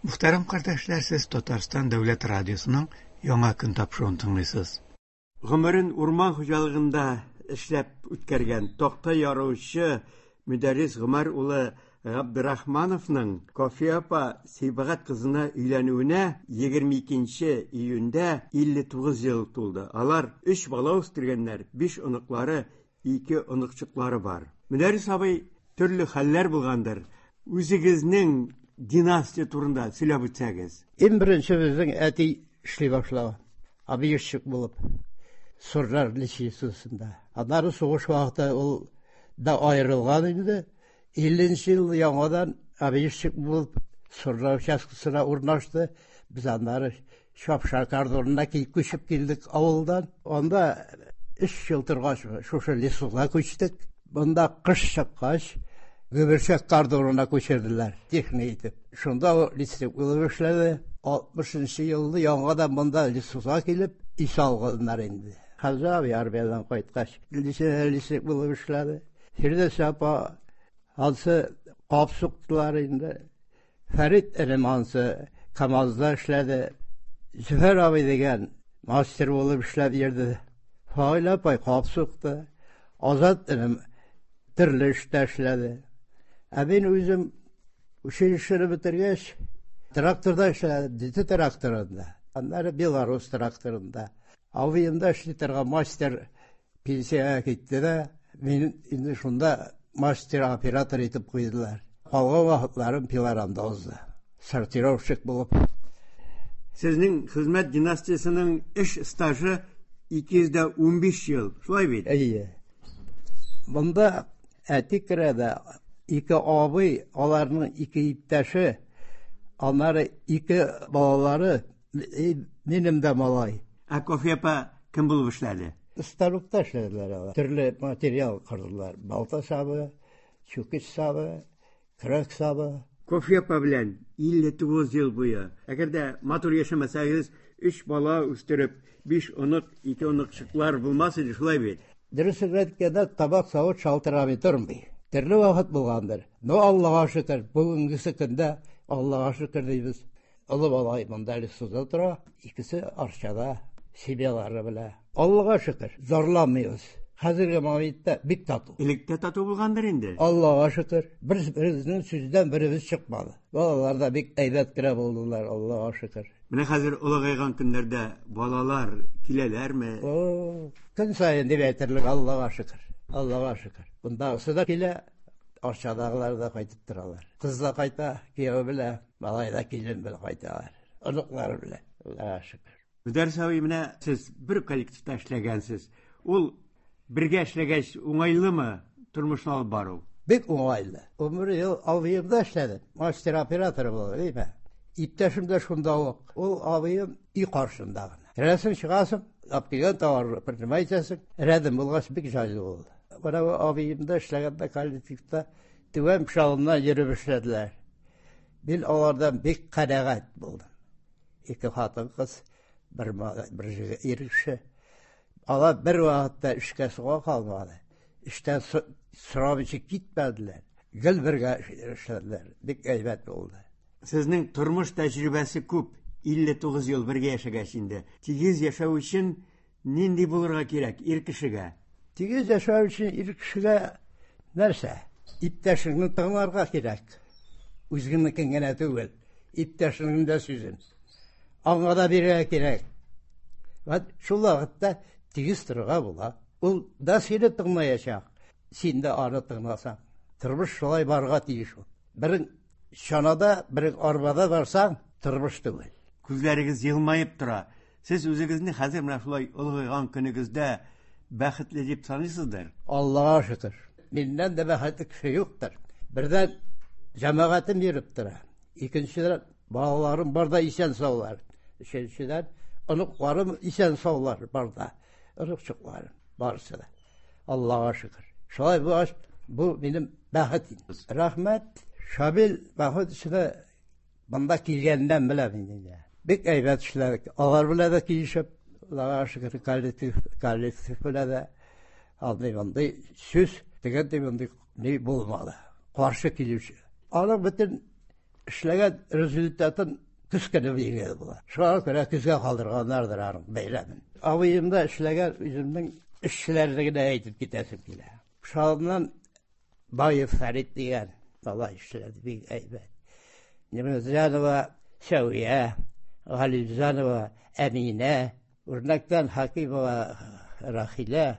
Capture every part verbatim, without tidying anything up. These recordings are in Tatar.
Muhtaram kardeşler, siz Tatarstan Devlet Radyosu'nun Yoma Kün Tapşıron tınlısınız. Gümürün urman hocaliginde işlep ütkərgən toqta yarışı müderris Gümür ulu Abdurrahmanov'ның Kofiapa Seybagat kızına үйленуіне yigirme ikinci iyunda elli dokuz yıl tuldu. Alar üç bala östürgenler, beş ınıkları, iki ınıkçıkları var. Müderris abi türlü haller bulgandır. Üzігізнің dinasti turunda söylep ötsəgiz. En birinci bizden eti işli başlağı. Abi işçik bulup. Surlar lisesinde. Anları soğuş vaxtı ol da ayrılgan idi. ellinci yıl yanıdan abi işçik bulup surlar şaskısına urnaştı. Biz anları şapşar kardoruna ki köşüp geldik avuldan. Onda üç yıl turgaç şu lisesine köçtük. Bunda kış çıkkaç. Göberşek kardoruna köçerdiler. Tekneydi. Şunda o lise göberşledi. altmışıncı yılda yanıdan bunda lisesine gelip iş algınlar indi. Hazır abi Arbiyadan koytkaç. Lise lise göberşledi. Firdevs apa alsı kapsuktular indi. Ferit elemansı Kamazda işledi. Züfer abi degen master olup işledi yerdi. Fail apay kapsuktu. Azat elim türlü işte işledi. E ben özüm uşun işini bitirgeç traktörda işledi. Diti traktöründe. Onları Belarus traktöründe. Avıyımda işletirge master pensiyaya gitti de benim indi şunda master operator etip koydular. Kalga vaxtlarım pilaranda oldu. Sortirovщик bulup. Sizin hizmet dinastiyasının iş stajı iki yüz on beş yıl. Şulay beydi? İyi. Bunda Etikrede iki abi, onların iki iptaşı, onları iki balaları, benim de malay. Kofiapa kim bulup işledi? Starukta işlediler. Türlü materyal kırdılar. Balta sabı, çukiç sabı, kırık sabı. Kofiapa bilen elli dokuz yıl boyu. Eğer de matur yaşamasaydınız, üç bala üstürüp, beş onuk, iki onukçuklar bulmasaydı şulay beydi. Dürüsügretkede tabak sağı çaltıramı durmuyor. Türlü vakit bulgandır. No Allah'a şükür, bugünküsü günde Allah'a şükür deyimiz. Ulu balay bunda suda dura, ikisi arşada, sibiyaları bile. Allah'a şükür, zorlanmıyoruz. Hazırki maviyette bik tatu. İlikte tatu bulgandır indi. Allah'a şükür, bir, birimizin sözüden birimiz çıkmadı. Balalar da bik eybet kire buldular, Allah'a şükür. Mine hazır ulagaygan günlerde balalar kileler mi? Oo, gün sayında beterlik Allah'a şükür. Allah'a şükür. Bundağısı da kile, aşağıdağılar da kaytıp duralar. Kızla kayta, kiyo bile, balay da kilin bile kaytalar. Onuklar bile, Allah'a şükür. Müderris abi mine siz bir kolektifte işlegensiz. Ol birge işlegeç uңайлы mı? Turmuşun alıp baru? Bek uңайлы. Ömür yıl avıyımda işledim. Master operatörü bulur değil mi? İptaşım da şunda ol. Ol avıyım iyi karşındağına. Resim çıkasın, apkigen tavar pırtımayçasın. Redim bulgaç bir güzel oldu. Bana avıyımda işlegende kolektifte tüven pişalından yürüp işlediler. Bil onlardan bek kanagat buldum. İki hatın kız, bir, bir irişi. Ala bir vakitte işe soğa kalmadı. İşten sıram için gitmediler. Gül birge işlediler. Bek eybet oldu. Sizin turmuş tecrübesi küp. elli dokuz yıl birge yaşageç indi. Tigiz yaşav için nindi bulurga gerek ir kişiге? Tigiz yaşav için ir kişige nerse? İptaşını tanlarga gerek. Üzgünlükün gene tügül. İptaşının da süzün. Anada birge gerek. Şu vakitte tigiz tırga bula. Ul da seni tığmayacak. Sen de arı tığmasan. Tırmış şolay barga deyişin. Birin şanada, birin arbada varsan, tırmış tügül. Күзләрегез yılmayıp dura. Siz özünüzni hazır mına şulay ulğaygan günügüzde bäxitli dip sanıysızdır. Allah'a şükür. Menden de bäxitli kişi yoktur. Birden cemaatım yürüp dura. İkinciden bağlarım barda isen sağlar. Üçüncüden onuklarım isen sağlar barda. Irıkçıklarım barısı da. Allah'a şükür. Şolay bu aş, bu benim bäxitim. Rahmet, Şabil bäxit içine bunda kilgenden bilemedim ya. Bek eybet işledik. Ağlar bile de kiyişip, Allah'a şükür kolektif, kolektif bile de almayımda söz, degen de ne bulmalı. Karşı kilişi. Ağlar bütün эшләгән результатын көскәне билгеле була. Шуңа күрә көзгә калдырганнардыр аның бәйрәмен. Авыемда эшләгән үземнең эшчеләрне әйтеп китәсем килә. Шалнан Баев Фәрит дигән бала эшләде бик әйбәт. Нимезянова Шәвия, Гализанова Әминә, Үрнәктән Хакимова Рахилә,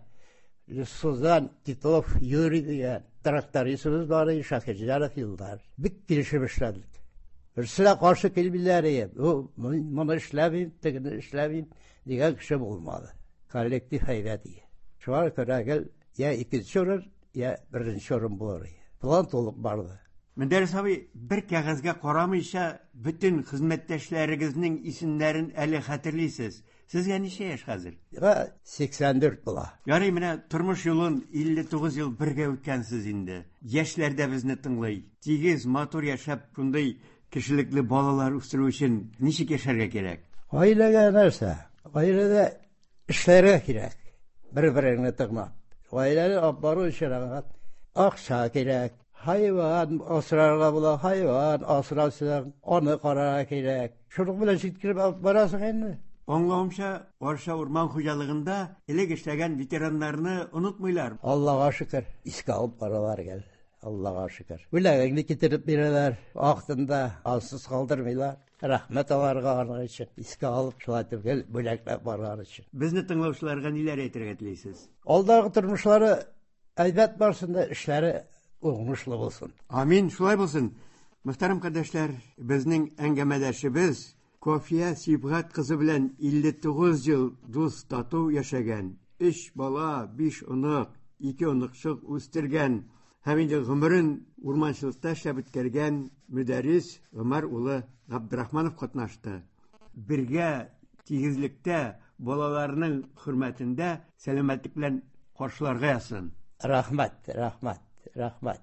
Сузан Титов Юрий дигән трактористыбыз бар иде, Шакирҗанов Илдар. Бик килешеп эшләдек. Берсенә каршы килмиләр иде. Моны эшләмим, тегене эшләмим дигән кеше булмады. Коллектив әйбәт иде. Шуңа күрә гел я икенче урын, я беренче урын булыр иде. План толып барды. Мөдәррис абый, бер кәгазьгә карамыйча бөтен хезмәттәшләрегезнең исемнәрен әле хәтерлисез. Сезгә ничә яшь хәзер? сиксән дүрт була. Ярый, менә тормыш юлын илле тугыз ел бергә үткәнсез инде. Яшьләр дә безне тыңлый. Тигез, матур яшәп, шундый кешелекле балалар үстерү өчен ничек яшәргә кирәк? Гаиләгә нәрсә? Гаиләдә эшләргә кирәк. Бер-береңне тыңлап. Гаиләне алып бару өчен акча кирәк. Hayvan asrarga buла, hayvan asrasıdan onu karara kирәк. Şunun белән җиткереп алып барасың инде. Аңлавымча, Варша урман хуҗалыгында элек эшләгән ветераннарны онытмыйлар. Аллага шөкер, искә алып баралар гел. Аллага шөкер. Бүләгеңне китереп бирәләр, вакытында алсыз калдырмыйлар. Рәхмәт аларга аның өчен. Искә алып шулайтып гел бүләкләп барар өчен. Безне тыңлаучыларга ниләр әйтергә телисез? Алдагы тормышлары әйбәт барсында, эшләре уңышлы булсын. Амин, шулай булсын. Мөхтәрәм кардәшләр, безнең әңгәмәдәшебез Кофия Сибгат кызы белән илле тугыз ел дус тату яшәгән. Өч бала, биш онык, ике оныкчык үстергән һәм инде гомерен урманчылыкта эшләп үткәргән мөдәррис Гомәр улы Габдрахманов катнашты. Бергә тигезлектә балаларның хөрмәтендә сәламәтлек белән каршыларга ясын. Рәхмәт, рәхмәт, рәхмәт.